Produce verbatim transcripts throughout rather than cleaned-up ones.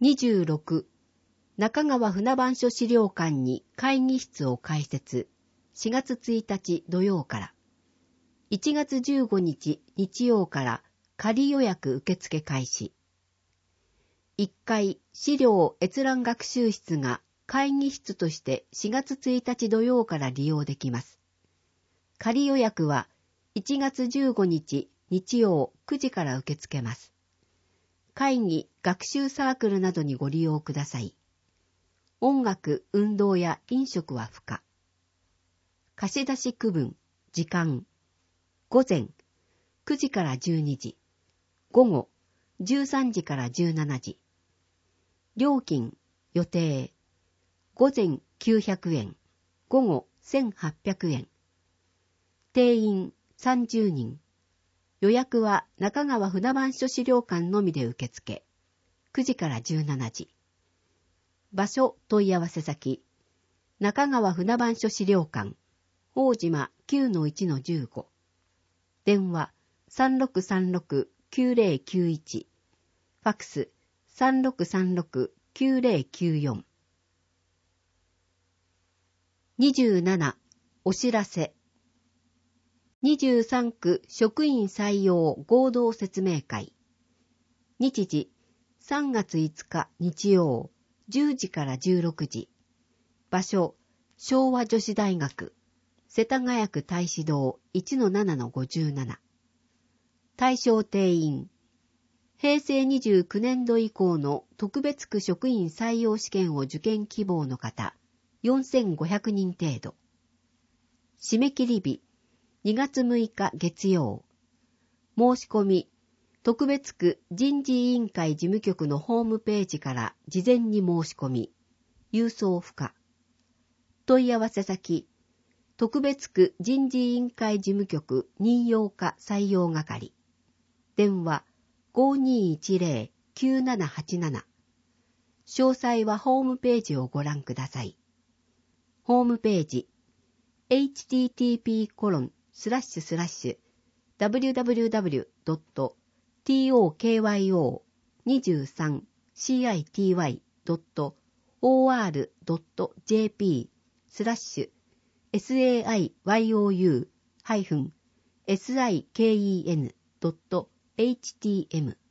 にじゅうろく、中川船番所資料館に会議室を開設。しがつついたち土曜から。いちがつじゅうごにち日曜から仮予約受付開始。いっかい資料閲覧学習室が会議室としてしがつついたち土曜から利用できます。仮予約はいちがつじゅうごにち日曜くじから受け付けます。会議、学習サークルなどにご利用ください。音楽、運動や飲食は不可。貸出区分、時間。午前、くじからじゅうにじ。午後、じゅうさんじからじゅうしちじ。料金、予定。午前きゅうひゃくえん、午後せんはっぴゃくえん。定員さんじゅうにん。予約は中川船番所資料館のみで受付。くじからじゅうしちじ。場所問い合わせ先。中川船番所資料館。大島 きゅうのいちのじゅうご。電話 さんろくさんろくきゅうぜろきゅういち。ファックス さんろくさんろくきゅうぜろきゅうよん。にじゅうなな、お知らせ。にじゅうさんく職員採用合同説明会。日時、さんがついつか日曜、じゅうじからじゅうろくじ。場所、昭和女子大学、世田谷区太子堂 いちのななのごじゅうなな。対象定員。へいせいにじゅうきゅうねんど以降の特別区職員採用試験を受験希望の方、よんせんごひゃくにん程度。締め切り日、にがつむいか月曜。申し込み、特別区人事委員会事務局のホームページから事前に申し込み、郵送不可。問い合わせ先、特別区人事委員会事務局任用課採用係。電話 ごにいちぜろきゅうななはちなな。詳細はホームページをご覧ください。ホームページ エイチティーティーピーコロンスラッシュスラッシュダブリューダブリューダブリュードットトクヨにじゅうさんシーアイティーワイドットオーアールドットジェーピースラッシュエスエーアイワイオーユーハイフンエスアイケーイーエヌドットエイチティーエム。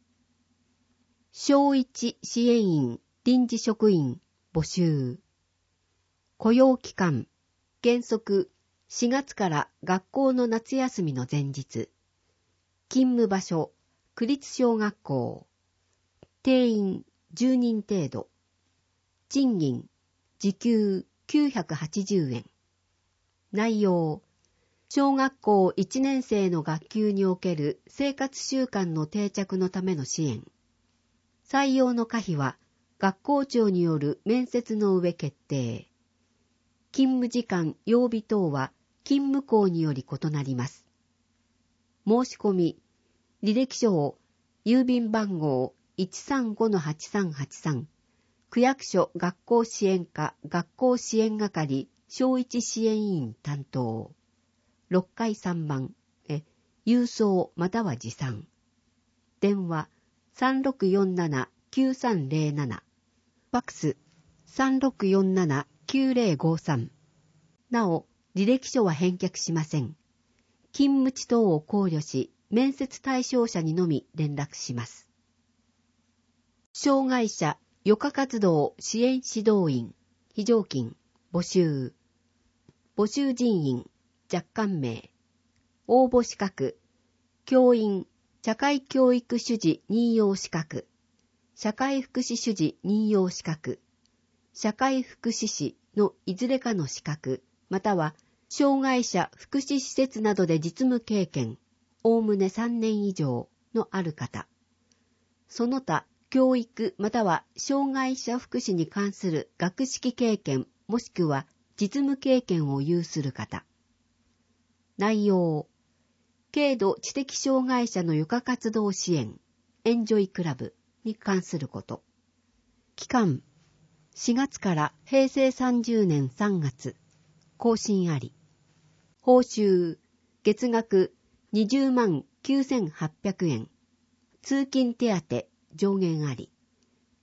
小一支援員臨時職員募集。雇用期間原則しがつから学校の夏休みの前日。勤務場所区立小学校。定員じゅうにん程度。賃金時給きゅうひゃくはちじゅうえん。内容小学校いちねんせいの学級における生活習慣の定着のための支援。採用の可否は学校長による面接の上決定。勤務時間、曜日等は勤務校により異なります。申し込み、履歴書を郵便番号 いちさんごのはちさんはちさん、区役所学校支援課学校支援係小一支援員担当。ろっかいさんばんへ郵送または持参。電話 さんろくよんななきゅうさんぜろなな。ファックス さんろくよんななきゅうぜろごさん。なお、履歴書は返却しません。勤務地等を考慮し、面接対象者にのみ連絡します。障害者余暇活動支援指導員、非常勤、募集。募集人員、若干名。応募資格、教員、社会教育主事任用資格、社会福祉主事任用資格、社会福祉士のいずれかの資格、または障害者福祉施設などで実務経験、おおむねさんねん以上のある方。その他、教育または障害者福祉に関する学識経験もしくは実務経験を有する方。内容、軽度知的障害者の余暇活動支援、エンジョイクラブに関すること。期間、しがつからへいせいさんじゅうねんさんがつ、更新あり。報酬、月額にじゅうまんきゅうせんはっぴゃくえん。通勤手当上限あり。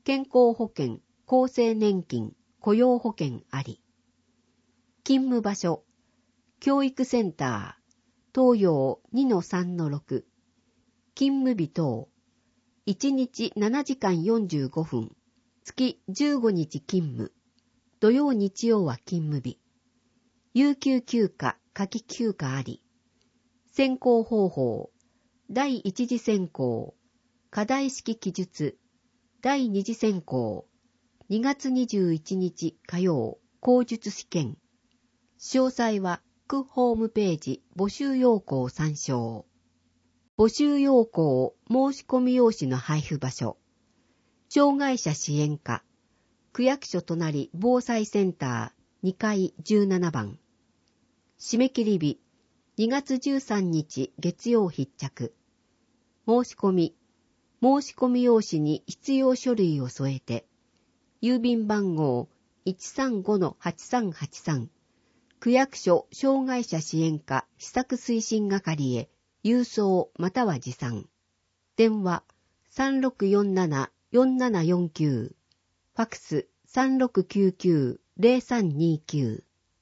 健康保険、厚生年金、雇用保険あり。勤務場所、教育センター、東洋 にのさんのろく。勤務日等、いちにちななじかんよんじゅうごふん、月じゅうごにち勤務。土曜日曜は勤務日。有給休暇、夏季休暇あり。選考方法、第一次選考、課題式記述、第二次選考、にがつにじゅういちにち火曜、口述試験。詳細は、区ホームページ募集要項参照。募集要項申し込み用紙の配布場所。障害者支援課。区役所隣防災センターにかいじゅうななばん。締め切り日にがつじゅうさんにち月曜必着。申し込み。申し込み用紙に必要書類を添えて。郵便番号 いちさんごのはちさんはちさん。区役所障害者支援課施策推進係へ郵送または持参。電話 さんろくよんななよんななよんきゅう。ファクス さんろくきゅうきゅうぜろさんにきゅう。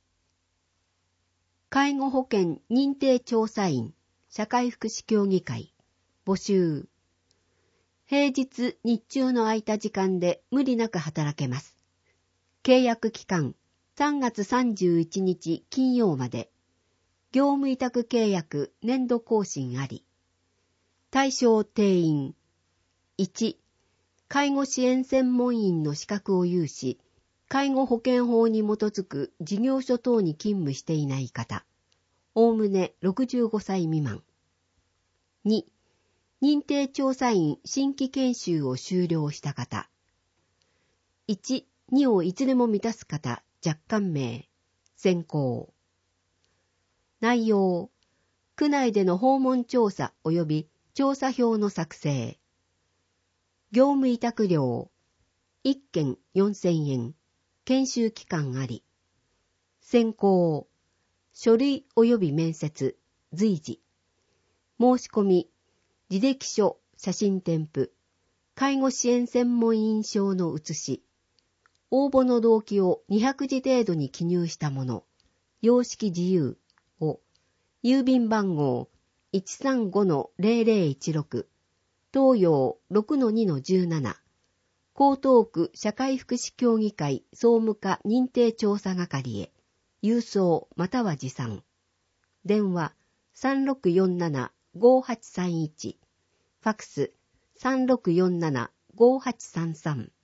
介護保険認定調査員社会福祉協議会募集。平日日中の空いた時間で無理なく働けます。契約期間さんがつさんじゅういちにち金曜まで。業務委託契約年度更新あり。対象定員いち、介護支援専門員の資格を有し、介護保険法に基づく事業所等に勤務していない方、おおむねろくじゅうごさい未満。に、認定調査員新規研修を修了した方。いち、にをいずれも満たす方、若干名、選考。内容、区内での訪問調査及び調査票の作成。業務委託料、いっけんよんせんえん、研修期間あり。選考、書類及び面接、随時。申し込み、履歴書、写真添付、介護支援専門員証の写し、応募の動機をにひゃくじ程度に記入したもの、様式自由を、郵便番号 いちさんごのぜろぜろいちろく、東洋 ろくのにのじゅうなな、江東区社会福祉協議会総務課認定調査係へ、郵送または持参。電話 さんろくよんななごはちさんいち、ファクス さんろくよんななごはちさんさん。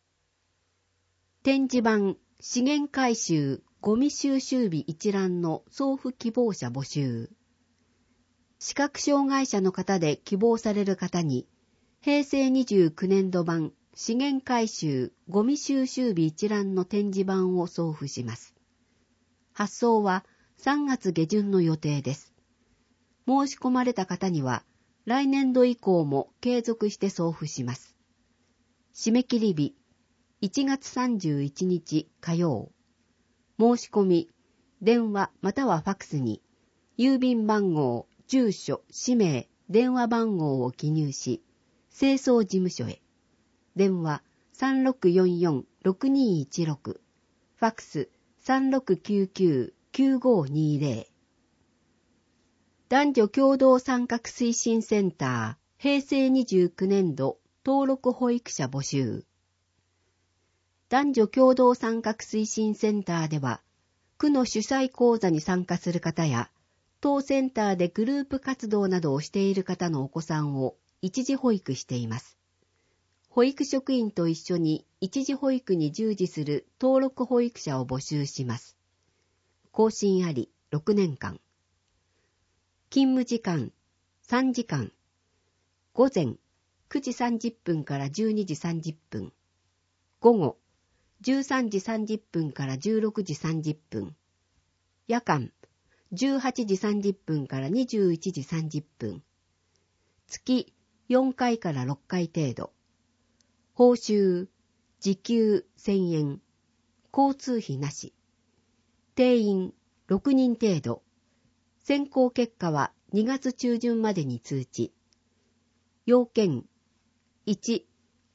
展示板資源回収ゴミ収集日一覧の送付希望者募集。視覚障害者の方で希望される方に、へいせいにじゅうきゅうねんど版資源回収ゴミ収集日一覧の展示板を送付します。発送はさんがつげじゅんの予定です。申し込まれた方には、来年度以降も継続して送付します。締め切り日、いちがつさんじゅういちにち火曜。申し込み、電話またはファクスに、郵便番号、住所、氏名、電話番号を記入し、清掃事務所へ。電話 さんろくよんよんろくにいちろく、ファクス さんろくきゅうきゅうきゅうごにぜろ。男女共同参画推進センター、へいせいにじゅうきゅうねんど登録保育者募集。男女共同参画推進センターでは、区の主催講座に参加する方や、当センターでグループ活動などをしている方のお子さんを一時保育しています。保育職員と一緒に一時保育に従事する登録保育者を募集します。更新ありろくねんかん。勤務時間さんじかん。午前くじさんじゅっぷんからじゅうにじさんじゅっぷん。午後じゅうさんじさんじゅっぷんからじゅうろくじさんじゅっぷん。夜間じゅうはちじさんじゅっぷんからにじゅういちじさんじゅっぷん。月よんかいからろっかい程度。報酬、時給せんえん。交通費なし。定員ろくにん程度。選考結果はにがつちゅうじゅんまでに通知。要件いち、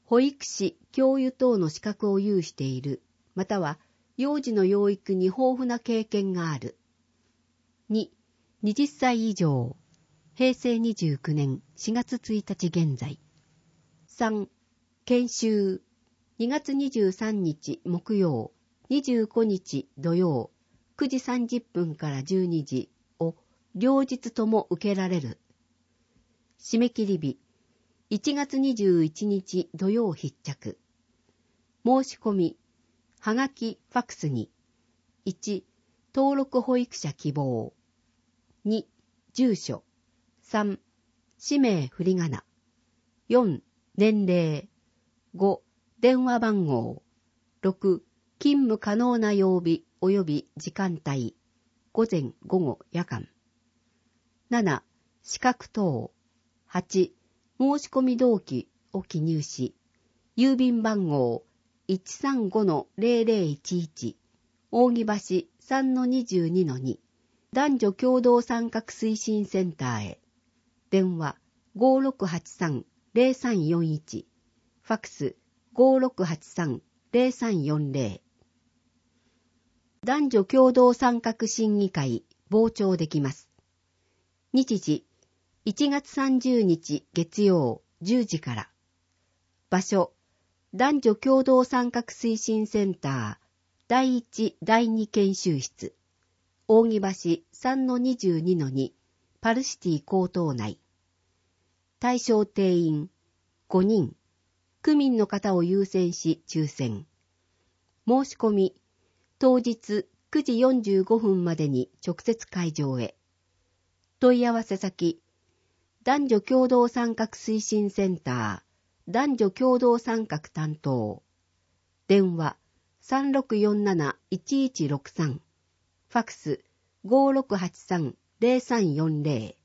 保育士、教諭等の資格を有している、または幼児の養育に豊富な経験がある。に、はたち以上、へいせいにじゅうきゅうねんしがつついたち現在。さん、研修、にがつにじゅうさんにち木曜、にじゅうごにち土曜、くじさんじゅっぷんからじゅうにじを両日とも受けられる。締め切り日、いちがつにじゅういちにち土曜必着。申し込み、はがき、ファクスに、いち、登録保育者希望。に、住所。さん、氏名振り仮名。よん、年齢。ご、電話番号。ろく、勤務可能な曜日及び時間帯。午前、午後、夜間。なな、資格等。はち、申し込み動機を記入し、郵便番号 いちさんごのぜろぜろいちいち、扇橋 さんのにじゅうにのに、男女共同参画推進センターへ。電話 ごろくはちさんぜろさんよんいち、ファクス ごろくはちさんぜろさんよんぜろ。男女共同参画審議会、傍聴できます。日時、いちがつさんじゅうにち月曜じゅうじから。場所、男女共同参画推進センターだいいちだいに研修室、扇橋 さんのにじゅうにのに パルシティ高等内。対象定員ごにん、区民の方を優先し抽選。申し込み、当日くじよんじゅうごふんまでに直接会場へ。問い合わせ先、男女共同参画推進センター、男女共同参画担当。電話 さんろくよんなないちいちろくさん、ファクス ごろくはちさんぜろさんよんぜろ。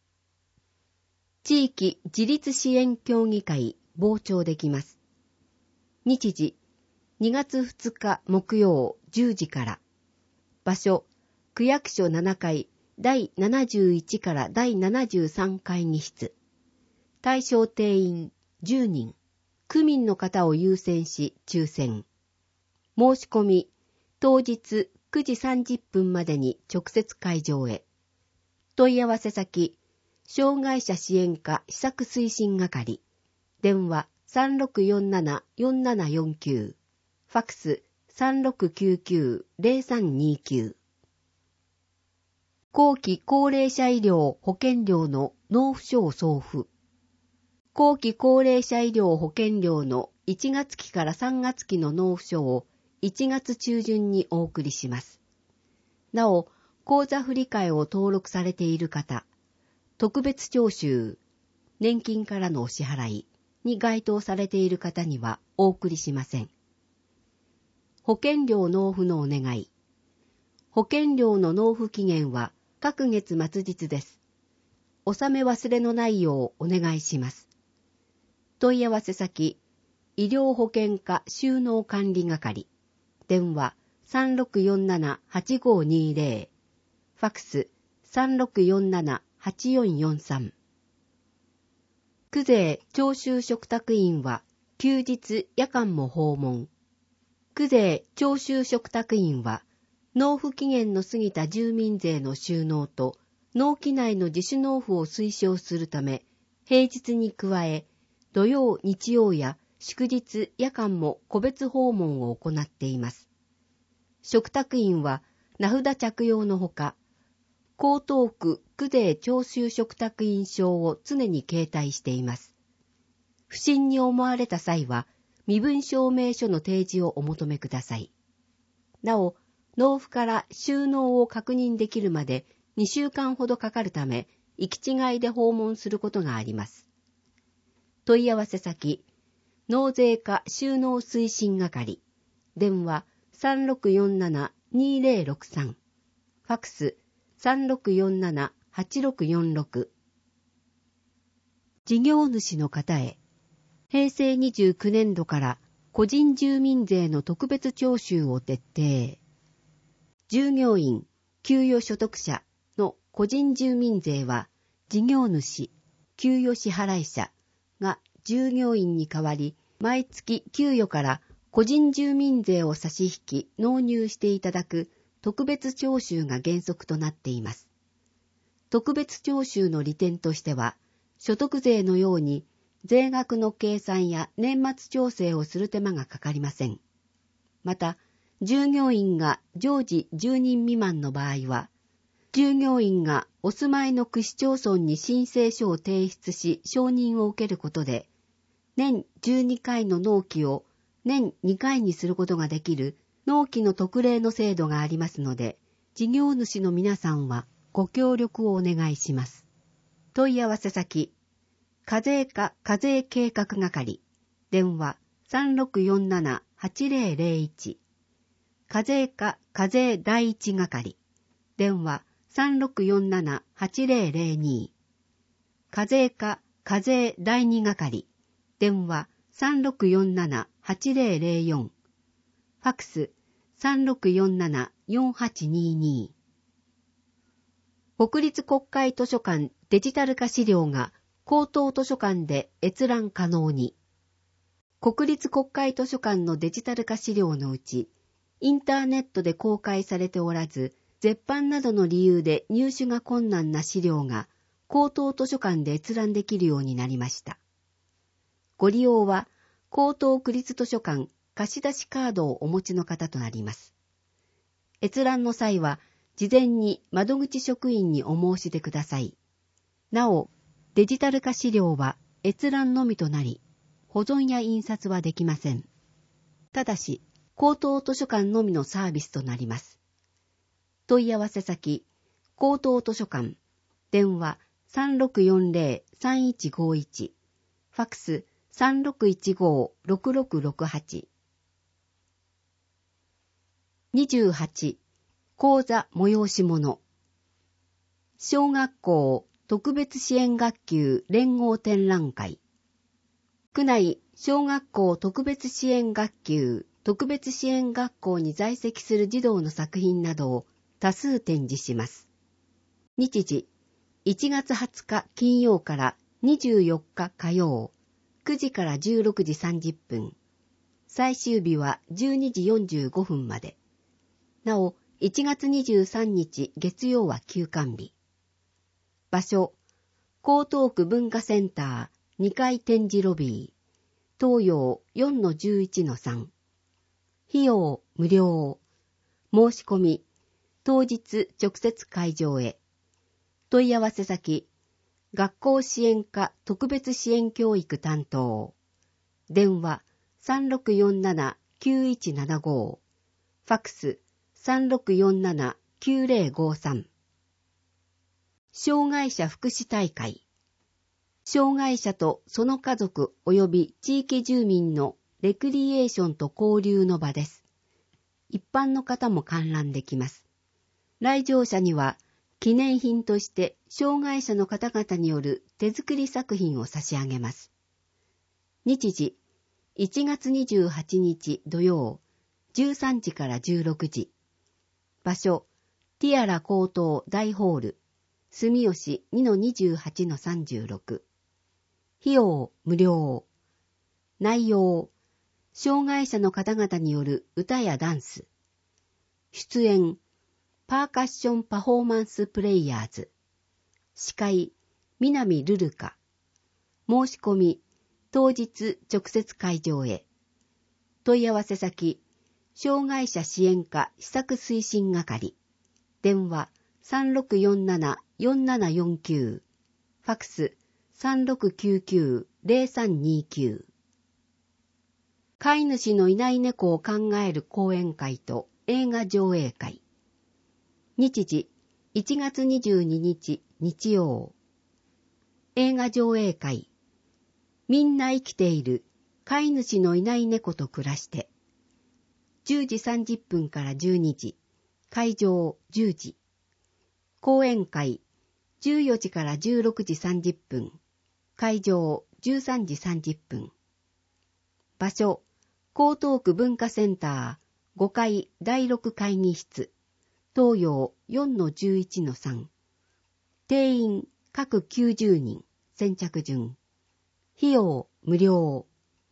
地域自立支援協議会、傍聴できます。日時、にがつふつか木曜じゅうじから。場所、区役所ななかいだいななじゅういちからだいななじゅうさん会議室。対象定員じゅうにん。区民の方を優先し抽選。申し込み、当日くじさんじゅっぷんまでに直接会場へ。問い合わせ先、障害者支援課施策推進係。電話 さんろくよんななよんななよんきゅう。ファクス さんろくきゅうきゅうぜろさんにきゅう。後期高齢者医療保険料の納付書を送付。後期高齢者医療保険料のいちがつきからさんがつきの納付書をいちがつ中旬にお送りします。なお、口座振替を登録されている方、特別徴収、年金からのお支払いに該当されている方にはお送りしません。保険料納付のお願い。保険料の納付期限は各月末日です。納め忘れのないようお願いします。問い合わせ先、医療保険課収納管理係。電話 さんろくよんななはちごにぜろ。ファクス さんろくよんななはちよんよんさん。区税徴収嘱託員は休日夜間も訪問。区税徴収嘱託員は納付期限の過ぎた住民税の収納と納期内の自主納付を推奨するため、平日に加え、土曜、日曜や祝日、夜間も個別訪問を行っています。嘱託員は名札着用のほか、江東区区税徴収嘱託員証を常に携帯しています。不審に思われた際は、身分証明書の提示をお求めください。なお、納付から収納を確認できるまでにしゅうかんほどかかるため、行き違いで訪問することがあります。問い合わせ先、納税課収納推進係。電話 さんろくよんななにぜろろくさん。ファクス さんろくよんななはちろくよんろく。事業主の方へ、へいせいにじゅうきゅうねんどから個人住民税の特別徴収を徹底。従業員、給与所得者の個人住民税は、事業主、給与支払い者が従業員に代わり毎月給与から個人住民税を差し引き納入していただく特別徴収が原則となっています。特別徴収の利点としては、所得税のように税額の計算や年末調整をする手間がかかりません。また、従業員が常時じゅうにん未満の場合は、従業員がお住まいの区市町村に申請書を提出し承認を受けることで、年じゅうにかいの納期を年にかいにすることができる納期の特例の制度がありますので、事業主の皆さんはご協力をお願いします。問い合わせ先、課税課課税計画係、電話 さんろくよんななはちぜろぜろいち、課税課課税第一係、電話 さんろくよんななはちぜろぜろに、課税課課税第二係、電話 さんろくよんななはちぜろぜろよん、ファックス さんろくよんななよんはちにに。国立国会図書館デジタル化資料が高等図書館で閲覧可能に。国立国会図書館のデジタル化資料のうち、インターネットで公開されておらず、絶版などの理由で入手が困難な資料が高等図書館で閲覧できるようになりました。ご利用は高等区立図書館貸出カードをお持ちの方となります。閲覧の際は事前に窓口職員にお申し出ください。なお、デジタル化資料は閲覧のみとなり、保存や印刷はできません。ただし、高等図書館のみのサービスとなります。問い合わせ先、高等図書館、電話 さんろくよんぜろさんいちごいち、ファックス さんろくいちごろくろくろくはち。にじゅうはち、講座催し物。小学校特別支援学級連合展覧会。区内小学校特別支援学級特別支援学校に在籍する児童の作品などを多数展示します。日時、いちがつはつか金曜からにじゅうよっか火曜、くじからじゅうろくじさんじゅっぷん。最終日はじゅうにじよんじゅうごふんまで。なお、いちがつにじゅうさんにち月曜は休館日。場所、江東区文化センターにかい展示ロビー、東洋 よんのじゅういちのさん。費用無料。申し込み、当日直接会場へ。問い合わせ先、学校支援課特別支援教育担当。電話 さんろくよんななきゅういちななご、ファックス さんろくよんななきゅうぜろごさん。障害者福祉大会。障害者とその家族及び地域住民のレクリエーションと交流の場です。一般の方も観覧できます。来場者には記念品として障害者の方々による手作り作品を差し上げます。日時、いちがつにじゅうはちにち土曜、じゅうさんじからじゅうろくじ。場所、ティアラ高等大ホール、住吉 にのにじゅうはちのさんじゅうろく。費用無料。内容、障害者の方々による歌やダンス。出演、パーカッションパフォーマンスプレイヤーズ。司会、南ルルカ。申し込み、当日直接会場へ。問い合わせ先、障害者支援課施策推進係。電話 さんろくよんななよんななよんきゅう。ファックス さんろくきゅうきゅうぜろさんにきゅう。飼い主のいない猫を考える講演会と映画上映会。日時、いちがつにじゅうににち日曜。映画上映会。みんな生きている飼い主のいない猫と暮らして。じゅうじさんじゅっぷんからじゅうにじ。会場じゅうじ。講演会じゅうよじからじゅうろくじさんじゅっぷん。会場じゅうさんじさんじゅっぷん。場所、江東区文化センターごかいだいろく会議室。東洋 よんのじゅういちのさん。定員各きゅうじゅうにん。先着順。費用無料。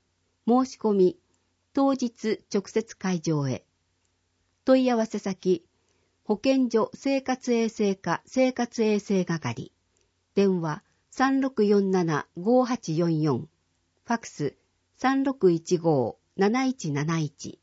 申し込み、当日直接会場へ。問い合わせ先、保健所生活衛生課生活衛生係。電話 さんろくよんななごはちよんよん。ファクス さんろくいちごなないちなないち。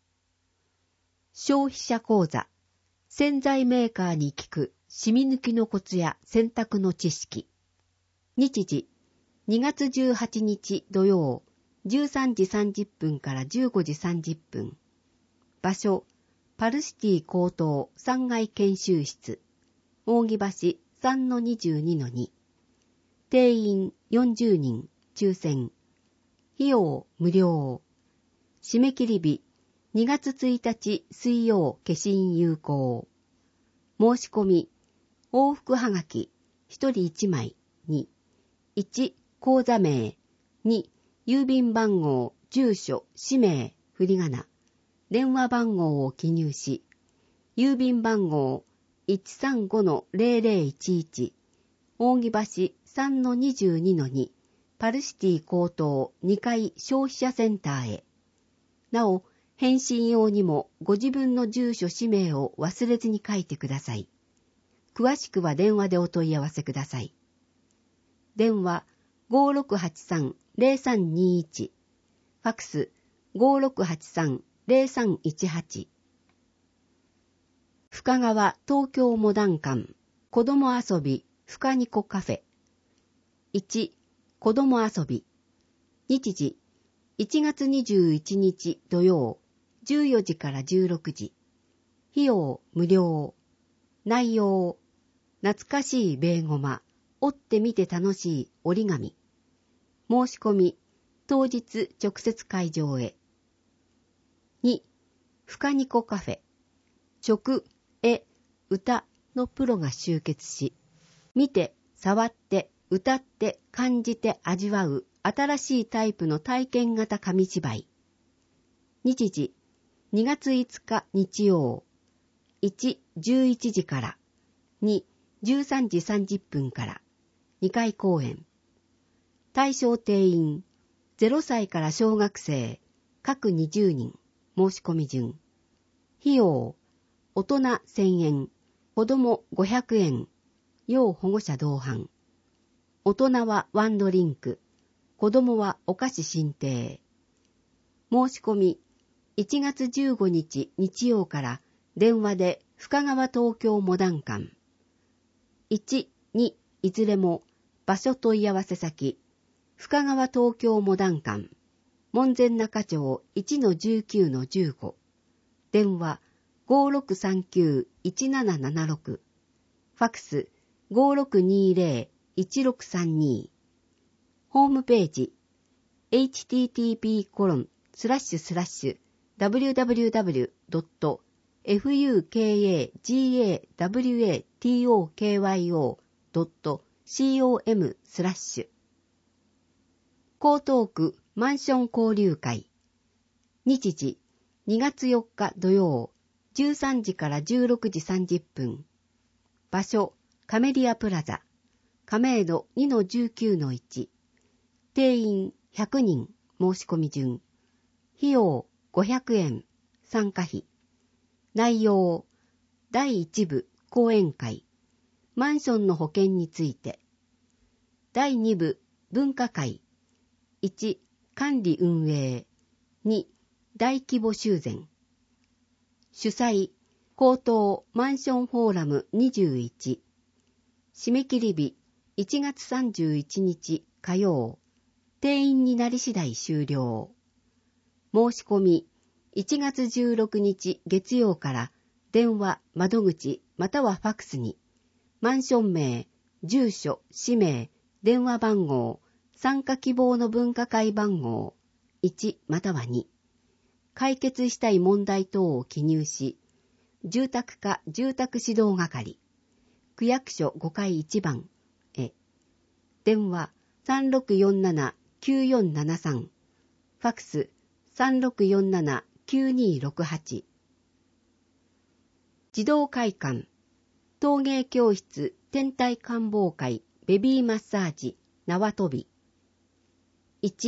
消費者講座。洗剤メーカーに聞く染み抜きのコツや洗濯の知識。日時、にがつじゅうはちにち土曜、じゅうさんじさんじゅっぷんからじゅうごじさんじゅっぷん。場所、パルシティ高等さんがい研修室。扇橋 さんのにじゅうにのに。定員よんじゅうにん、抽選。費用無料。締め切り日、にがつついたち水曜消印有効。申し込み、往復はがき、ひとりいちまいに、いち、口座名、に、郵便番号、住所、氏名、振り仮名、電話番号を記入し、郵便番号 いちさんごのぜろぜろいちいち、扇橋 さんのにじゅうにのに、パルシティ高等にかい消費者センターへ。なお、返信用にもご自分の住所氏名を忘れずに書いてください。詳しくは電話でお問い合わせください。電話 ごろくはちさんぜろさんにいち、ファクス ごろくはちさんぜろさんいちはち。深川東京モダン館子供遊び深ニコカフェ。いち、子供遊び。日時、いちがつにじゅういちにち土曜、じゅうよじからじゅうろくじ。費用無料。内容、懐かしいベーゴマ、折ってみて楽しい折り紙。申し込み、当日直接会場へ。に、深ニコカフェ。食、絵、歌のプロが集結し、見て、触って、歌って、感じて味わう新しいタイプの体験型紙芝居。日時、にがついつか日曜。いち、じゅういちじから。に、じゅうさんじさんじゅっぷんから。にかい公演。対象定員、ゼロさいから小学生、各にじゅうにん、申し込み順。費用、大人せんえん、子供ごひゃくえん、要保護者同伴。大人はワンドリンク、子供はお菓子進呈。申し込み、いちがつじゅうごにち日曜から電話で深川東京モダン館。いち、に、いずれも場所問い合わせ先、深川東京モダン館、門前仲町 いちのじゅうきゅうのじゅうご。電話 ごろくさんきゅういちななななろく。ファクス ごろくにぜろいちろくさんに。ホームページ エイチティーティーピーコロンスラッシュスラッシュダブリューダブリューダブリュードットファクガワトドットコム スラッシュ。江東区マンション交流会。日時にがつよっか土曜、じゅうさんじからじゅうろくじさんじゅっぷん。場所、カメリアプラザ。亀戸 にのじゅうきゅうのいち。定員ひゃくにん、申し込み順。費用ごひゃくえん、参加費。内容、だいいち部講演会。マンションの保険について。だいに部文化会。いち、管理運営。に、大規模修繕。主催、江東マンションフォーラムにじゅういち。締め切り日、いちがつさんじゅういちにち火曜。定員になり次第終了。申し込み、いちがつじゅうろくにち月曜から電話、窓口またはファクスに、マンション名、住所、氏名、電話番号、参加希望の分科会番号、いちまたはに、解決したい問題等を記入し、住宅課住宅指導係、区役所ごかいいちばんへ、電話 さんろくよんななきゅうよんななさん、ファクス さんろくよんななきゅうにろくはち。児童会館、陶芸教室天体観望会ベビーマッサージ縄跳び。いち、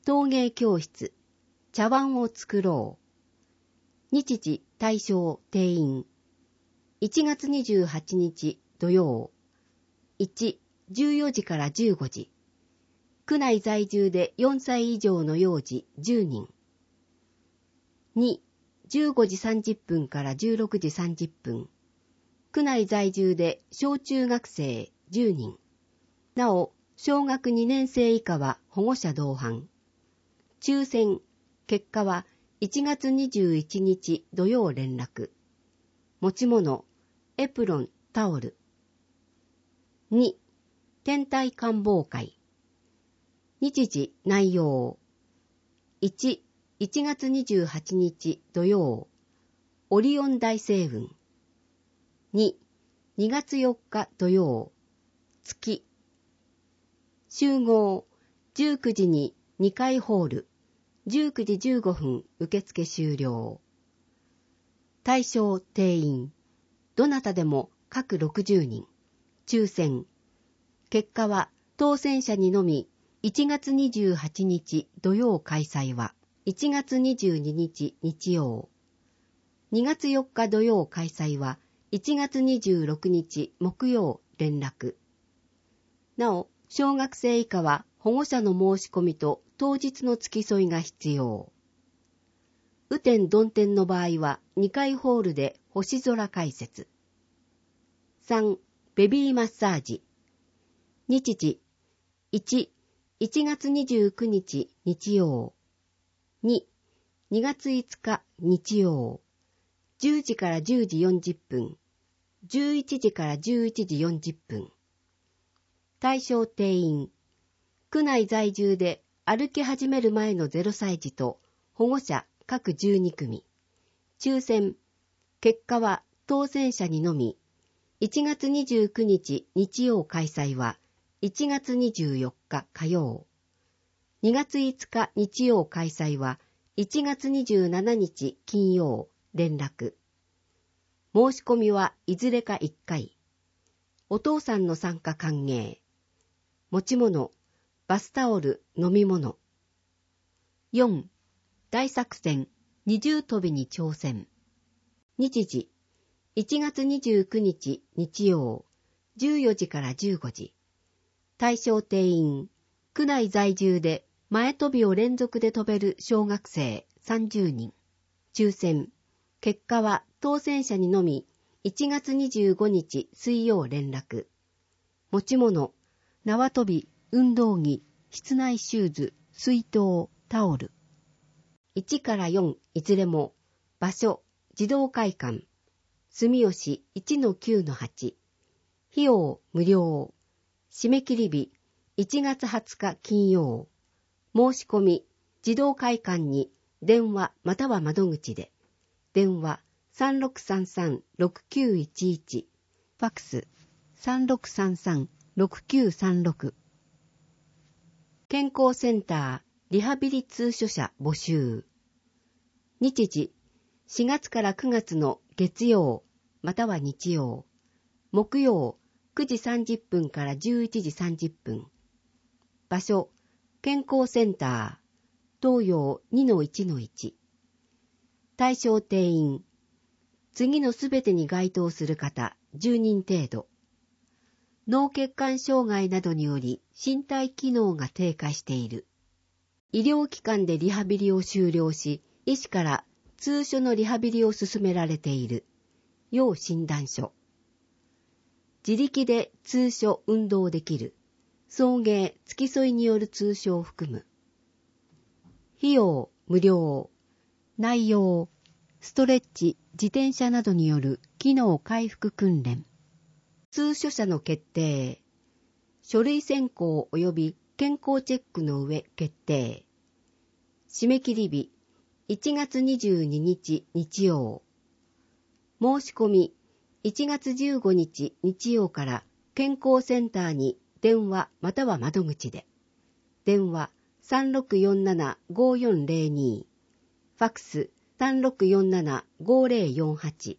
陶芸教室、茶碗を作ろう。日時大正定員。いちがつにじゅうはちにち土曜。いち、じゅうよじからじゅうごじ。区内在住でよんさい以上の幼児じゅうにん。に、じゅうごじさんじゅっぷんからじゅうろくじさんじゅっぷん。区内在住で小中学生じゅうにん。なお、小学にねんせい以下は保護者同伴。抽選、結果はいちがつにじゅういちにち土曜連絡。持ち物、エプロン、タオル。に、天体観望会。日時、内容。いち、いちがつにじゅうはちにち土曜。オリオン大星雲。に、にがつよっか土曜。月。集合、じゅうくじににかいホール。じゅうくじじゅうごふん受付終了。対象定員。どなたでも各ろくじゅうにん。抽選。結果は当選者にのみいちがつにじゅうはちにち土曜開催はいちがつにじゅうににち日曜。にがつよっか土曜開催はいちがつにじゅうろくにち木曜連絡。なお、小学生以下は保護者の申し込みと当日の付き添いが必要。雨天曇天の場合はにかいホールで星空解説。さん、ベビーマッサージ。日時。いち、いちがつにじゅうくにち日曜。に、にがついつか日曜。じゅうじからじゅうじよんじゅっぷん。じゅういちじからじゅういちじよんじゅっぷん。対象定員。区内在住で歩き始める前のゼロさい児と保護者各じゅうにくみ。抽選。結果は当選者にのみ。いちがつにじゅうくにち日曜開催はいちがつにじゅうよっか火曜。にがついつか日曜開催はいちがつにじゅうしちにち金曜連絡。申し込みはいずれかいっかい。お父さんの参加歓迎。持ち物、バスタオル、飲み物。よん、大作戦、二重跳びに挑戦。日時、いちがつにじゅうくにち日曜、じゅうよじからじゅうごじ。対象定員、区内在住で前跳びを連続で跳べる小学生さんじゅうにん。抽選、結果は当選者にのみいちがつにじゅうごにち水曜連絡。持ち物、縄跳び、運動着、室内シューズ、水筒、タオル。いちからよんいずれも、場所、児童会館、住吉 いちのきゅうのはち。費用無料。締め切り日、いちがつはつか金曜。申し込み、児童会館に電話または窓口で。電話さんろくさんさんろくきゅういちいち。ファックスさんろくさんさんろくきゅうさんろく。健康センターリハビリ通所者募集。日時しがつからくがつの月曜または日曜。木曜くじさんじゅっぷんからじゅういちじさんじゅっぷん。場所健康センター東洋 にのいちのいち。対象定員次のすべてに該当する方じゅうにん程度。脳血管障害などにより身体機能が低下している。医療機関でリハビリを終了し、医師から通所のリハビリを進められている。要診断書。自力で通所運動できる。送迎、付き添いによる通所を含む。費用無料。内容、ストレッチ、自転車などによる機能回復訓練。通所者の決定。書類選考及び健康チェックの上決定。締め切り日、いちがつにじゅうににち日曜。申し込み、いちがつじゅうごにち日曜から健康センターに電話または窓口で。電話さんろくよんななごよんぜろに。ファックスさんろくよんななごぜろよんはち。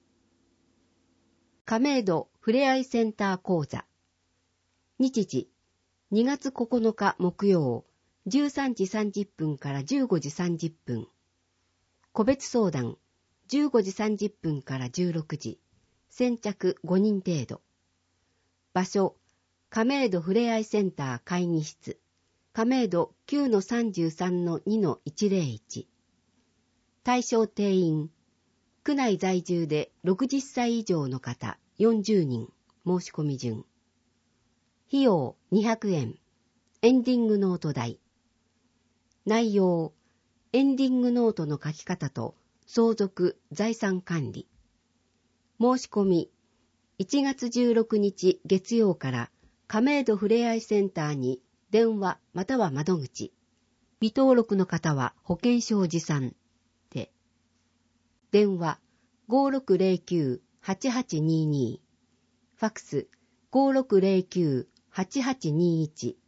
亀戸ふれあいセンター講座。日時にがつここのか木曜じゅうさんじさんじゅっぷんからじゅうごじさんじゅっぷん。個別相談、じゅうごじさんじゅっぷんからじゅうろくじ。先着ごにん程度。場所、亀戸ふれあいセンター会議室。亀戸 きゅうのさんじゅうさんのにのいちぜろいち。対象定員、区内在住でろくじゅっさい以上の方よんじゅうにん、申し込み順。費用にひゃくえん、エンディングノート代。内容、エンディングノートの書き方と相続・財産管理。申し込み、いちがつじゅうろくにち月曜から亀戸ふれあいセンターに電話または窓口。未登録の方は保険証持参で。電話 ごろくぜろきゅう はちはちにに。ファックス ごろくぜろきゅう はちはちにいち。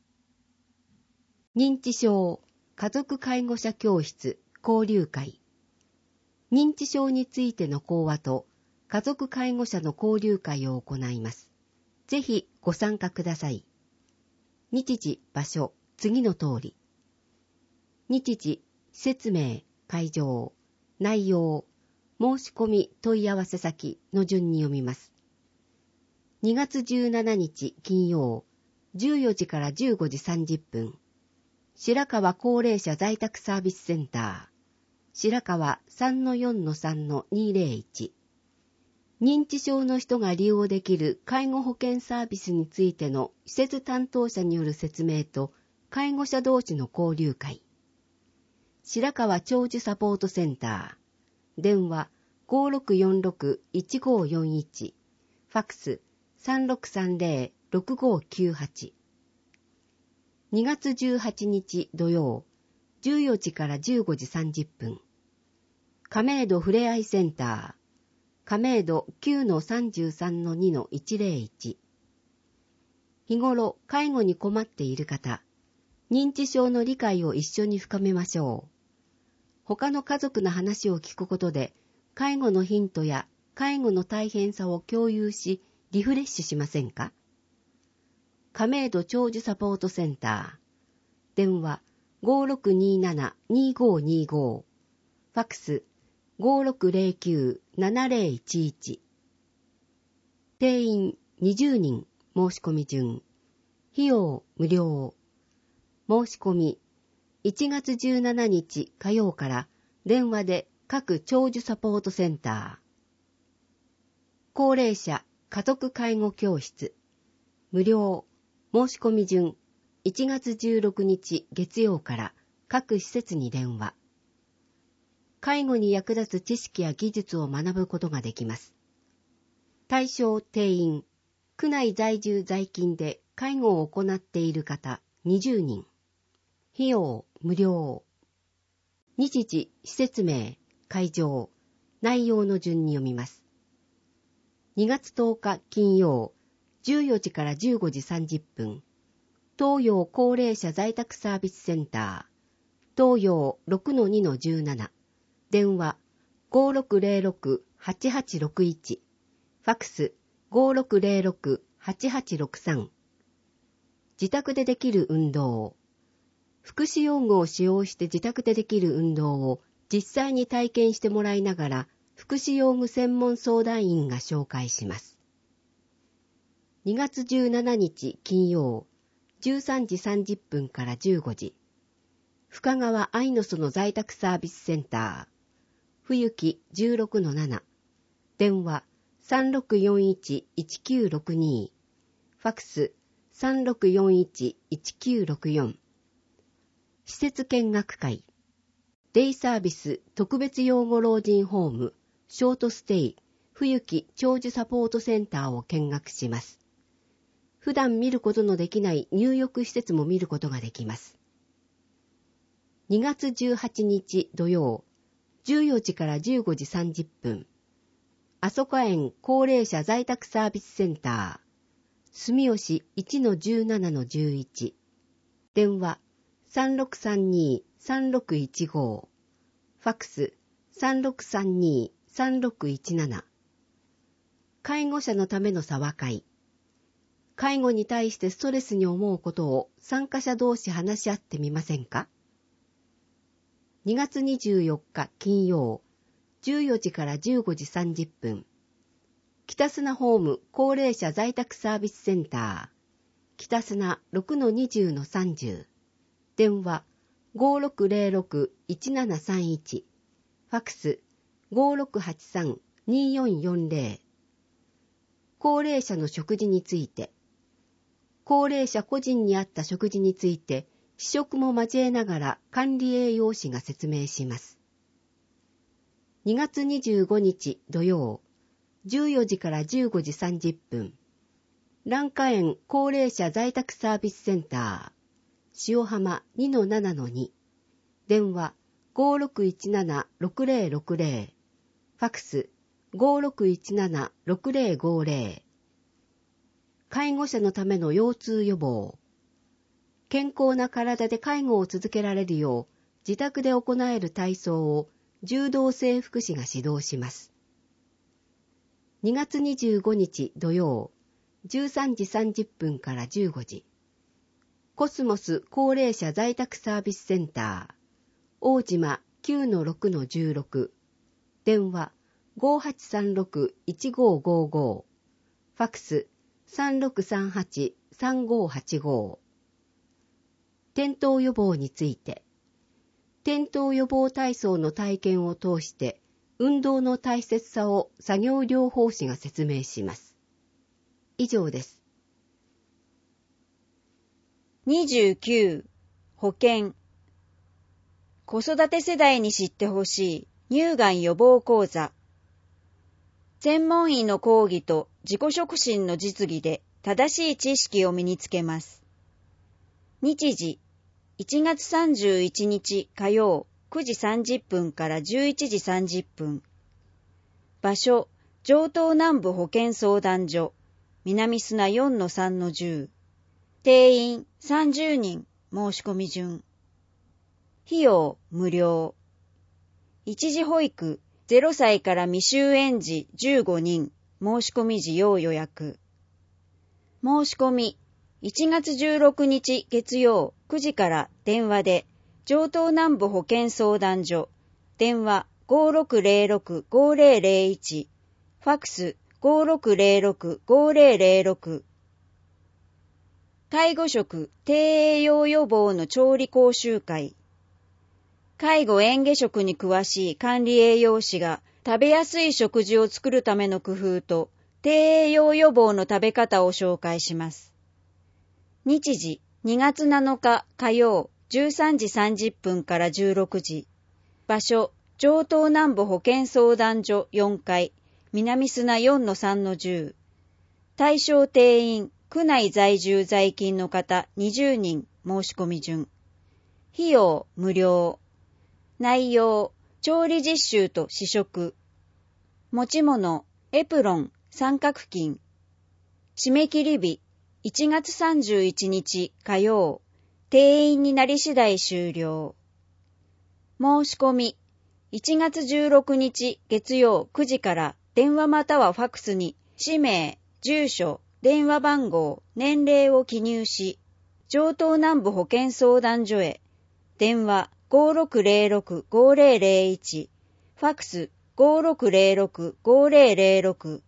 認知症家族介護者教室交流会。認知症についての講話と家族介護者の交流会を行います。ぜひご参加ください。日時、場所、次の通り。日時、施設名、会場、内容、申し込み問い合わせ先の順に読みます。にがつじゅうしちにち金曜、じゅうよじからじゅうごじさんじゅっぷん。白川高齢者在宅サービスセンター。白川 さんのよんのさんのにぜろいち。認知症の人が利用できる介護保険サービスについての施設担当者による説明と介護者同士の交流会。白川長寿サポートセンター。電話 ごろくよんろく いちごよんいち。ファックス さんろくさんぜろ ろくごきゅうはち。にがつじゅうはちにち土曜、じゅうよじからじゅうごじさんじゅっぷん。亀戸ふれあいセンター。亀戸 きゅうのさんじゅうさんのにのいちぜろいち。日頃介護に困っている方、認知症の理解を一緒に深めましょう。他の家族の話を聞くことで、介護のヒントや介護の大変さを共有し、リフレッシュしませんか？亀戸長寿サポートセンター。電話 ごろくになな にごにご。ファックス ごろくぜろきゅう ななぜろいちいち。定員にじゅうにん、申し込み順。費用無料。申し込みいちがつじゅうしちにち火曜から電話で各長寿サポートセンター。高齢者家族介護教室。無料。申し込み順いちがつじゅうろくにち月曜から各施設に電話。介護に役立つ知識や技術を学ぶことができます。対象定員、区内在住在勤で介護を行っている方にじゅうにん。費用無料。日時、施設名、会場、内容の順に読みます。にがつとおか金曜、じゅうよじからじゅうごじさんじゅっぷん。東洋高齢者在宅サービスセンター。東洋 ろくのにのじゅうなな。電話 ごろくぜろろく はちはちろくいち。ファックス ごろくぜろろく はちはちろくさん。自宅でできる運動。福祉用具を使用して自宅でできる運動を実際に体験してもらいながら福祉用具専門相談員が紹介します。にがつじゅうしちにち金曜、じゅうさんじさんじゅっぷんからじゅうごじ。深川愛の園在宅サービスセンター。冬木 じゅうろくのなな。電話 さんろくよんいち いちきゅうろくに。ファックス さんろくよんいち いちきゅうろくよん。施設見学会。デイサービス特別養護老人ホームショートステイ冬木長寿サポートセンターを見学します。普段見ることのできない入浴施設も見ることができます。にがつじゅうはちにち土曜、じゅうよじからじゅうごじさんじゅっぷん。あそか園高齢者在宅サービスセンター。住吉 いちのじゅうななのじゅういち。電話 さんろくさんに さんろくいちご。ファックス さんろくさんに さんろくいちなな。介護者のための沢会。 介護に対してストレスに思うことを参加者同士話し合ってみませんか？にがつにじゅうよっか金曜、じゅうよじからじゅうごじさんじゅっぷん、北砂ホーム高齢者在宅サービスセンター、北砂 ろくのにじゅうのさんじゅう、電話 ごーろくぜろろくいちななさんいち、ファクス ごーろくはちさんにーよんよんぜろ。高齢者の食事について、高齢者個人に合った食事について試食も交えながら管理栄養士が説明します。にがつにじゅうごにち土曜、じゅうよじからじゅうごじさんじゅっぷん、蘭華園高齢者在宅サービスセンター、塩浜 にのななのに、電話 ごーろくいちななろくぜろろくぜろ、ファクス ごーろくいちななろくぜろごぜろ。介護者のための腰痛予防。健康な体で介護を続けられるよう、自宅で行える体操を柔道整復師が指導します。にがつにじゅうごにち土曜、じゅうさんじさんじゅっぷんからじゅうごじ、コスモス高齢者在宅サービスセンター、大島 きゅうのろくのじゅうろく、電話 ごーはちさんろくいちごーごーごー、ファクスさんろくさんはちさんごーはちごー。転倒予防について、転倒予防体操の体験を通して運動の大切さを作業療法士が説明します。以上です。 にじゅうきゅう、保険。子育て世代に知ってほしい乳がん予防講座。専門医の講義と自己触診の実技で正しい知識を身につけます。日時、いちがつさんじゅういちにち火曜くじさんじゅっぷんからじゅういちじさんじゅっぷん。場所、城東南部保健相談所、南砂 よんのさんのじゅう。定員さんじゅうにん、申し込み順。費用無料。一時保育ゼロさいから未就園児じゅうごにん、申し込み時要予約。申し込み、いちがつじゅうろくにち月曜くじから電話で、城東南部保健相談所、電話 ごーろくぜろろくごーぜろぜろいち、ファクス ごーろくぜろろくごーぜろぜろろく。介護食低栄養予防の調理講習会。介護嚥下食に詳しい管理栄養士が食べやすい食事を作るための工夫と低栄養予防の食べ方を紹介します。日時にがつなのか火曜じゅうさんじさんじゅっぷんからじゅうろくじ。場所、城東南部保健相談所よんかい、南砂 よんのさんのじゅう。対象定員、区内在住在勤の方にじゅうにん、申し込み順。費用無料。内容、調理実習と試食。持ち物、エプロン、三角巾。締め切り日、いちがつさんじゅういちにち火曜。定員になり次第終了。申し込み、いちがつじゅうろくにち月曜くじから電話またはファクスに氏名、住所、電話番号、年齢を記入し、城東南部保健相談所へ、電話 ごーろくぜろろくごーぜろぜろいち、ファクス ごーろくぜろろくごーぜろぜろろく。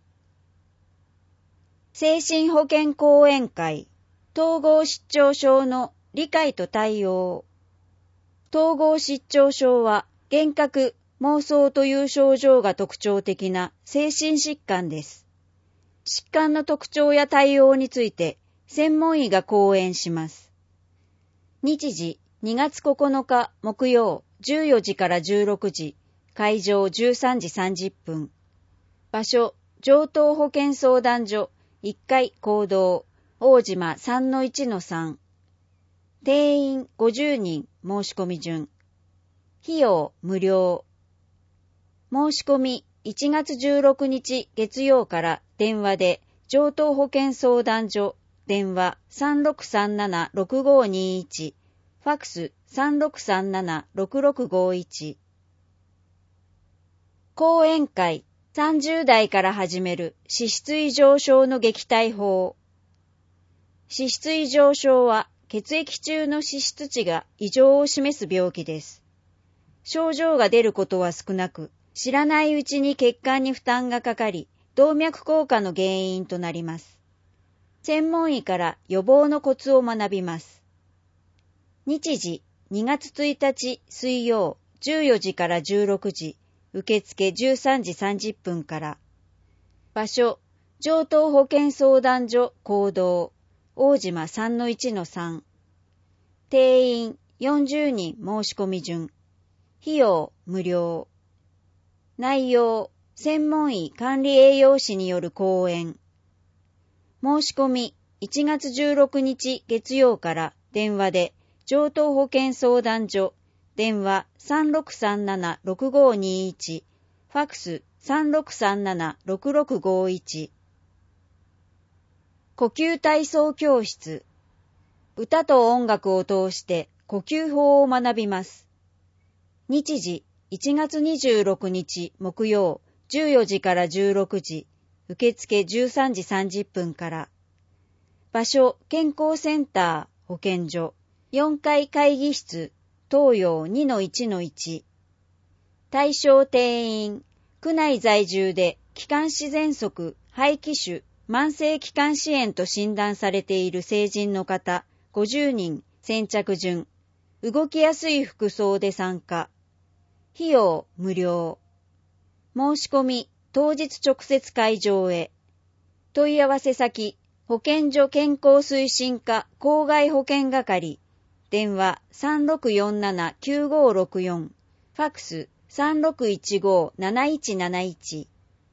精神保健講演会、統合失調症の理解と対応。統合失調症は幻覚、妄想という症状が特徴的な精神疾患です。疾患の特徴や対応について専門医が講演します。日時にがつここのか木曜じゅうよじからじゅうろくじ、会場じゅうさんじさんじゅっぷん。場所、城東保健相談所いっかい講堂、大島 さんのいちのさん。定員ごじゅうにん、申し込み順。費用無料。申し込みいちがつじゅうろくにち月曜から電話で城東保健相談所、電話 さんろくさんななろくごにいち、ファクス さんろくさんななろくろくごいち。講演会、さんじゅうだいから始める脂質異常症の撃退法。 脂質異常症は血液中の脂質値が異常を示す病気です。症状が出ることは少なく、知らないうちに血管に負担がかかり、動脈硬化の原因となります。専門医から予防のコツを学びます。日時、にがつついたち水曜、じゅうよじからじゅうろくじ、受付じゅうさんじさんじゅっぷんから。場所、城東保健相談所講堂、大島 さんのいちのさん。定員よんじゅうにん申し込み順。費用無料。内容、専門医管理栄養士による講演。申し込みいちがつじゅうろくにち月曜から電話で城東保健相談所、電話 さんろくさんななろくごにいち、ファクス さんろくさんななろくろくごいち。呼吸体操教室。歌と音楽を通して呼吸法を学びます。日時、いちがつにじゅうろくにち木曜、じゅうよじからじゅうろくじ、受付じゅうさんじさんじゅっぷんから。場所、健康センター、保健所、よんかい会議室、東洋 にのいちのいち。対象定員、区内在住で気管支喘息、肺気腫、慢性気管支炎と診断されている成人の方ごじゅうにん、先着順。動きやすい服装で参加。費用無料。申し込み当日直接会場へ。問い合わせ先、保健所健康推進課郊外保健係。電話 さんろくよんななきゅうごろくよん。ファクス さんろくいちごなないちなないち。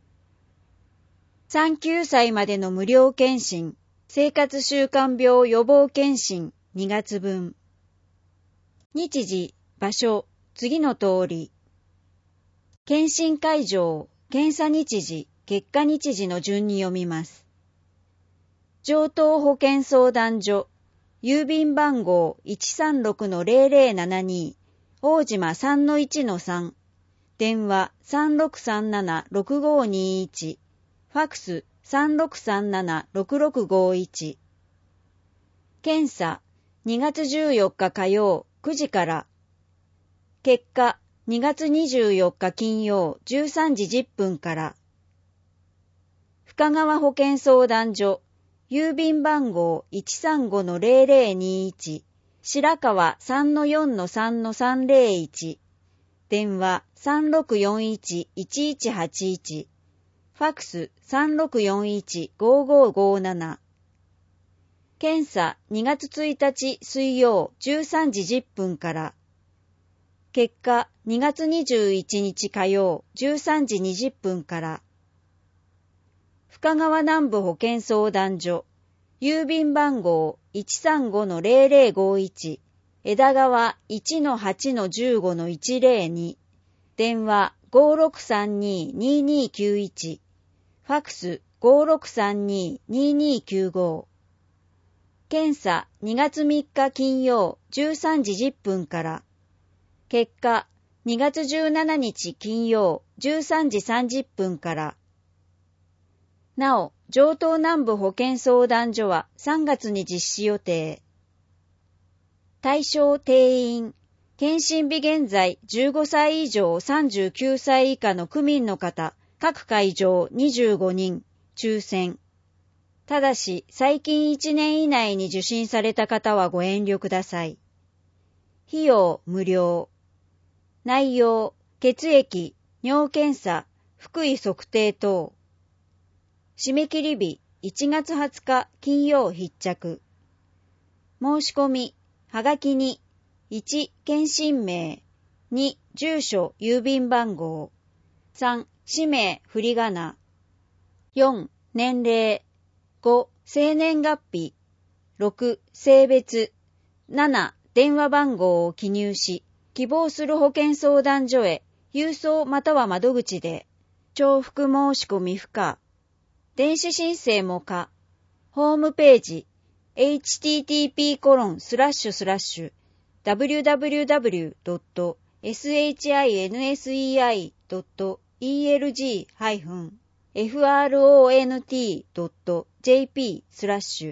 さんじゅうきゅうさいまでの無料検診、生活習慣病予防検診にがつぶん。日時、場所、次の通り。検診会場、検査日時、結果日時の順に読みます。城東保健相談所、郵便番号 いちさんろくのぜろぜろななに、大島 さんのいちのさん、電話 さんろくさんななろくごにいち、ファクス さんろくさんななろくろくごいち。検査、にがつじゅうよっか火曜くじから。結果、にがつにじゅうよっか金曜じゅうさんじじゅっぷんから。深川保健相談所、郵便番号 いちさんごのぜろぜろにいち、白川 さんのよんのさんのさんぜろいち、電話 さんろくよんいちいちいちはちいち、ファクス さんろくよんいちごごごなな。検査にがつついたち水曜じゅうさんじじゅっぷんから。結果にがつにじゅういちにち火曜じゅうさんじにじゅっぷんから。深川南部保健相談所、郵便番号 いちさんごのぜろぜろごいち、枝川 いちのはちのじゅうごのいちぜろに、電話 ごろくさんにににきゅういち、ファクス ごろくさんにににきゅうご。検査にがつみっか金曜じゅうさんじじゅっぷんから。結果にがつじゅうしちにち金曜じゅうさんじさんじゅっぷんから。なお、城東南部保健相談所はさんがつに実施予定。対象定員、検診日現在じゅうごさい以上さんじゅうきゅうさい以下の区民の方、各会場にじゅうごにん、抽選。ただし、最近いちねん以内に受診された方はご遠慮ください。費用無料。内容、血液、尿検査、腹囲測定等。締め切り日いちがつはつか金曜必着。申し込み、はがきに、いち検診名、に住所郵便番号、さん氏名振り仮名、よん年齢、ご生年月日、ろく性別、なな電話番号を記入し、希望する保健相談所へ郵送または窓口で重複申し込み不可。電子申請も可。ホームページ エイチティーティーピーコロンスラッシュスラッシュダブリューダブリューダブリュードットシンセイドットエルジーフロントドットジェーピースラッシュ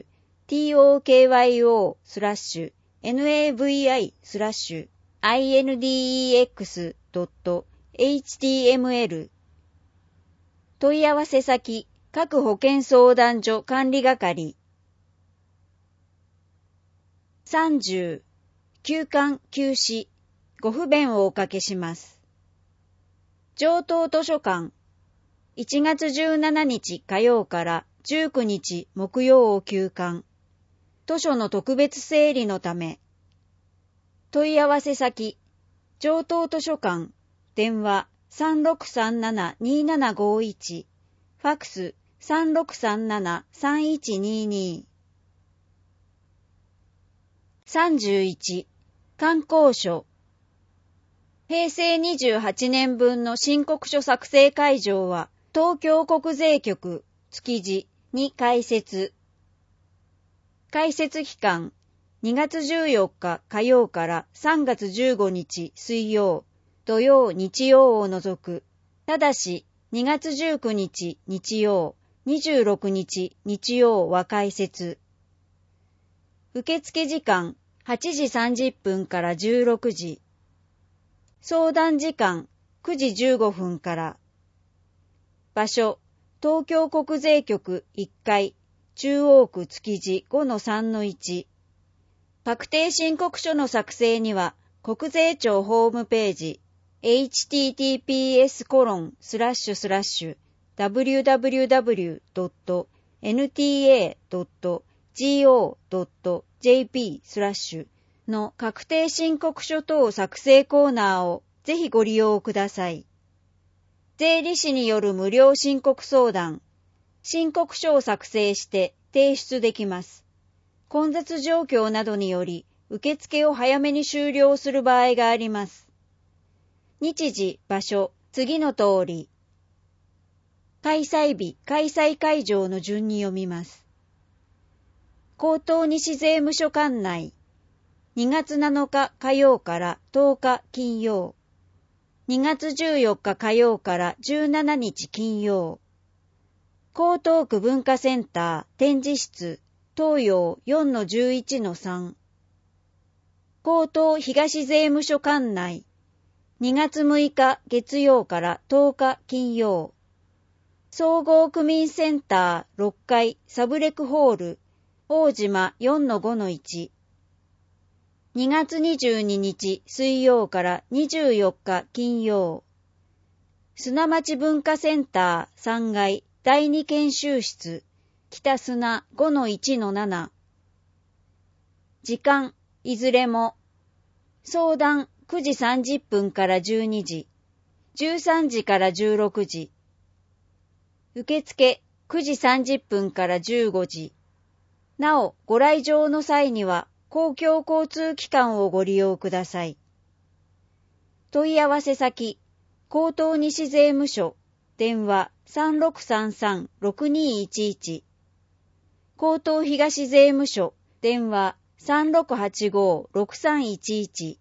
tokyo スラッシュ navi スラッシュ index.html 問い合わせ先各保健相談所管理係さんじゅう休館休止ご不便をおかけします。上東図書館いちがつじゅうしちにち火曜からじゅうくにち木曜を休館。図書の特別整理のため。問い合わせ先上東図書館電話 さんろくさんなな にーななごいち ファックス さんろくさんなな さんいちにーにー さんじゅういち観光書へいせいにじゅうはちねんぶんの申告書作成会場は東京国税局築地に開設。開設期間にがつじゅうよっか火曜からさんがつじゅうごにち水曜、土曜、日曜を除く。ただしにがつじゅうくにち日曜、にじゅうろくにち日曜は開設。受付時間はちじさんじゅっぷんからじゅうろくじ。相談時間くじじゅうごふんから。場所、東京国税局いっかい、中央区築地 ごのさんのいち。確定申告書の作成には、国税庁ホームページ、エイチティーティーピーエスコロンスラッシュスラッシュダブリューダブリューダブリュードットエヌティーエードットジーオードットジェーピースラッシュの確定申告書等作成コーナーをぜひご利用ください。税理士による無料申告相談、申告書を作成して提出できます。混雑状況などにより受付を早めに終了する場合があります。日時、場所、次の通り。開催日、開催会場の順に読みます。江東西税務署管内。にがつなのか火曜からとおか金曜。にがつじゅうよっか火曜からじゅうしちにち金曜。江東区文化センター展示室東洋 よんのじゅういちのさん。江東東税務署管内。にがつむいか月曜からとおか金曜。総合区民センターろっかいサブレクホール大島 よんのごのいち。にがつにじゅうににち水曜からにじゅうよっか金曜。砂町文化センターさんがいだいに研修室北砂 ごのいちのなな。時間いずれも相談くじさんじゅっぷんからじゅうにじ、じゅうさんじからじゅうろくじ。受付くじさんじゅっぷんからじゅうごじ。なお、ご来場の際には公共交通機関をご利用ください。問い合わせ先、江東西税務署、電話 さんろくさんさんろくにいちいち。江東東税務署、電話 さんろくはちごろくさんいちいち。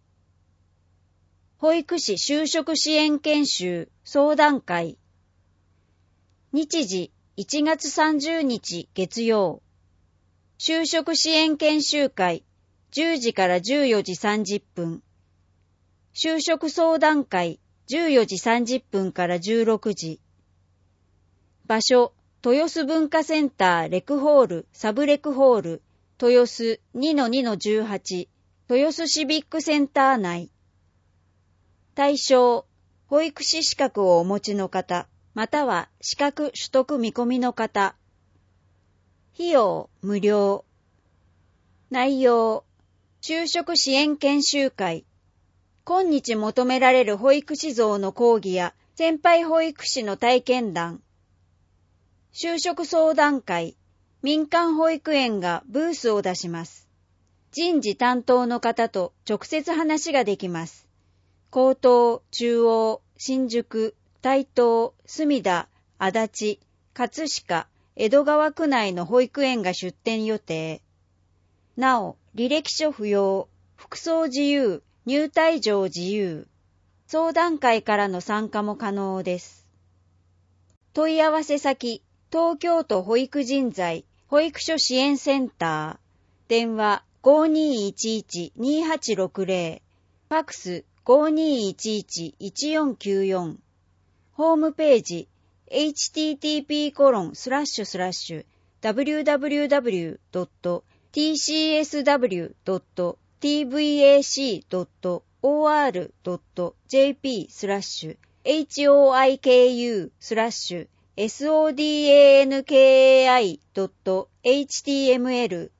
保育士就職支援研修相談会。日時いちがつさんじゅうにち月曜。就職支援研修会じゅうじからじゅうよじさんじゅっぷん。就職相談会じゅうよじさんじゅっぷんからじゅうろくじ。場所、豊洲文化センターレクホールサブレクホール豊洲 にのにのじゅうはち 豊洲シビックセンター内。対象、保育士資格をお持ちの方、または資格取得見込みの方。費用、無料。内容、就職支援研修会。今日求められる保育士像の講義や先輩保育士の体験談。就職相談会。民間保育園がブースを出します。人事担当の方と直接話ができます。江東、中央、新宿、台東、墨田、足立、葛飾、江戸川区内の保育園が出展予定。なお、履歴書不要、服装自由、入退場自由。相談会からの参加も可能です。問い合わせ先、東京都保育人材保育所支援センター、電話 ごーにーいちいちにーはちろくぜろ、ファックス ごーにーいちいちいちよんきゅうよん、ホームページ エイチティーティーピーコロンスラッシュスラッシュダブリューダブリューダブリュードットティーシーエスダブリュードットティーブイエーシードットオーアールドットジェーピースラッシュエイチオーアイケーユースラッシュエスオーディーエーエヌケーエーアイドットエイチティーエムエル。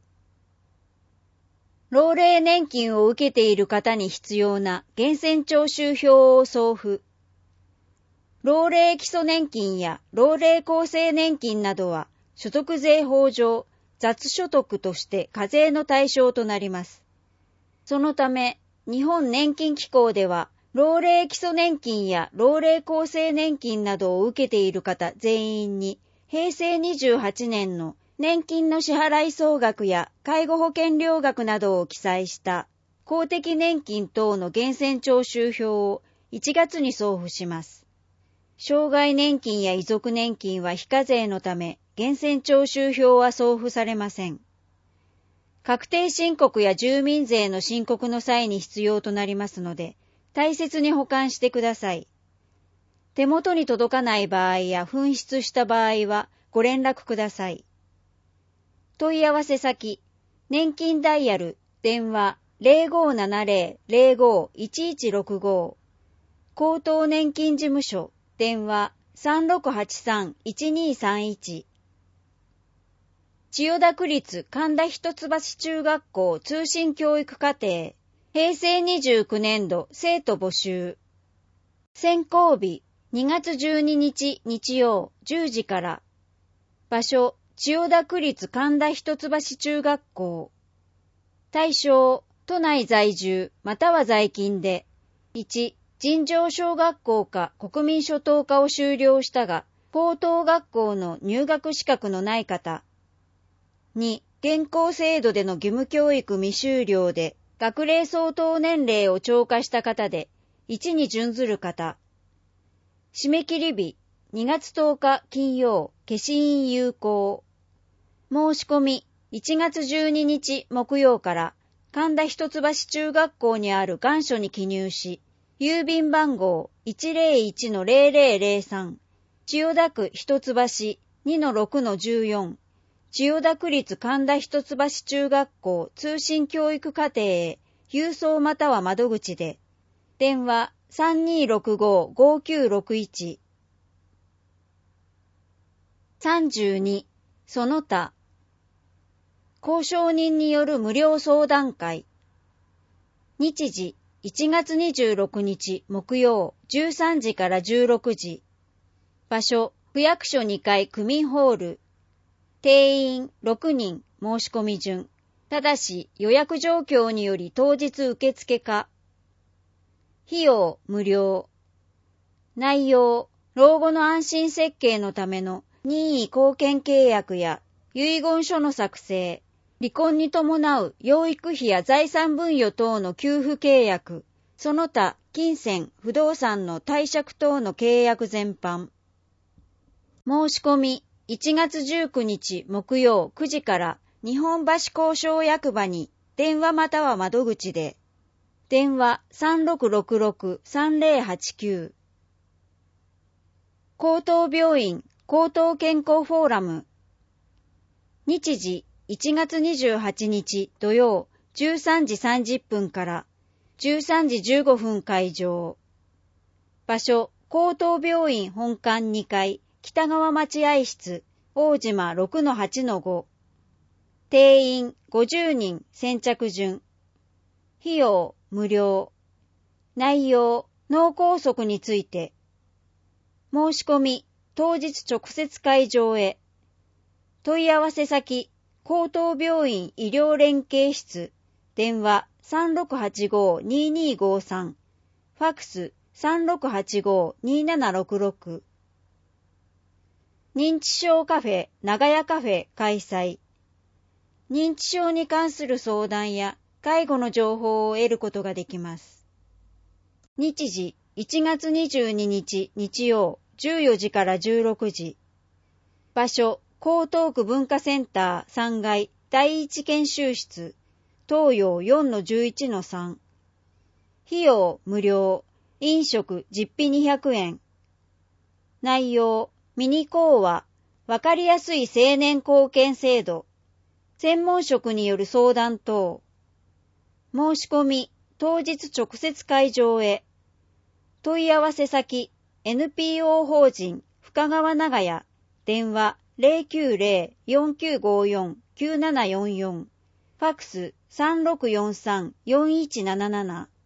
老齢年金を受けている方に必要な源泉徴収票を送付。老齢基礎年金や老齢厚生年金などは所得税法上雑所得として課税の対象となります。そのため日本年金機構では老齢基礎年金や老齢厚生年金などを受けている方全員にへいせいにじゅうはちねんの年金の支払い総額や介護保険料額などを記載した公的年金等の源泉徴収票をいちがつに送付します。障害年金や遺族年金は非課税のため源泉徴収票は送付されません。確定申告や住民税の申告の際に必要となりますので大切に保管してください。手元に届かない場合や紛失した場合はご連絡ください。問い合わせ先、年金ダイヤル、電話 ゼロごーななゼロ ゼロごーいちいちろくご、高等年金事務所、電話 さんろくはちさんいちにーさんいち、千代田区立神田一橋中学校通信教育課程、へいせいにじゅうきゅうねんど生徒募集。選考日にがつじゅうににち日曜じゅうじから。場所千代田区立神田一橋中学校。対象都内在住または在勤でいち尋常小学校か国民初等科を修了したが高等学校の入学資格のない方。に現行制度での義務教育未修了で学齢相当年齢を超過した方でいちに準ずる方。締め切り日にがつとおか金曜消印有効。申し込みいちがつじゅうににち木曜から神田一橋中学校にある願書に記入し、郵便番号 いちぜろいちのゼロゼロゼロさん 千代田区一橋 にのろくのじゅうよん千代田区立神田一橋中学校通信教育課程へ郵送または窓口で。電話 さんにーろくごーごーきゅうろくいち。さんじゅうにその他交渉人による無料相談会。日時いちがつにじゅうろくにち木曜じゅうさんじからじゅうろくじ。場所区役所にかい区民ホール。定員ろくにん申し込み順。ただし予約状況により当日受付か。費用無料。内容老後の安心設計のための任意貢献契約や遺言書の作成、離婚に伴う養育費や財産分与等の給付契約、その他金銭、不動産の貸借等の契約全般。申し込みいちがつじゅうくにち木曜くじから日本橋交渉役場に電話または窓口で。電話 さんろくろくろくさんぜろはちきゅう。高等病院高等健康フォーラム。日時いちがつにじゅうはちにち土曜じゅうさんじさんじゅっぷんからじゅうさんじじゅうごふん会場。場所高等病院本館にかい北川待合室大島 ろくのはちのご。定員ごじゅうにん先着順。費用無料。内容脳梗塞について。申し込み当日直接会場へ。問い合わせ先高等病院医療連携室。電話 さんろくはちごーにーにーごーさん。ファックス さんろくはちごーにーななろくろく。認知症カフェ長屋カフェ開催。認知症に関する相談や介護の情報を得ることができます。日時いちがつにじゅうににち日曜じゅうよじからじゅうろくじ。場所江東区文化センターさんがい第一研修室、東洋 よんのじゅういちのさん。費用無料、飲食実費にひゃくえん。内容、ミニ講話、わかりやすい青年貢献制度、専門職による相談等。申し込み、当日直接会場へ。問い合わせ先、エヌピーオー 法人深川長屋、電話 ゼロきゅうゼロ よんきゅうごよん きゅうななよんよん、ファクス さんろくよんさん よんいちなななな。